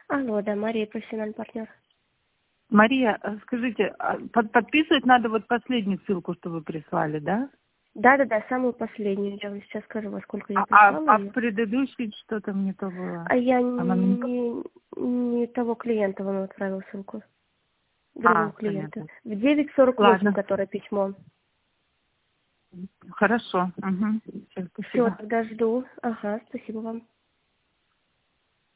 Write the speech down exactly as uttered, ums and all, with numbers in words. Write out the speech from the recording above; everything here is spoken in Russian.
Алло, да, Мария, профессиональный партнер. Мария, а скажите, а под- подписывать надо вот последнюю ссылку, что вы прислали, да? Да-да-да, самую последнюю. Я вам сейчас скажу, во сколько я А, а, прислала а в ее. предыдущей что-то не то было? А я Она мне... не, не того клиента вам отправила ссылку. А, Другого клиента. понятно. В девять сорок восемь, Ладно, которое письмо. хорошо. Угу. Все, Все, спасибо. тогда жду. Ага, спасибо вам.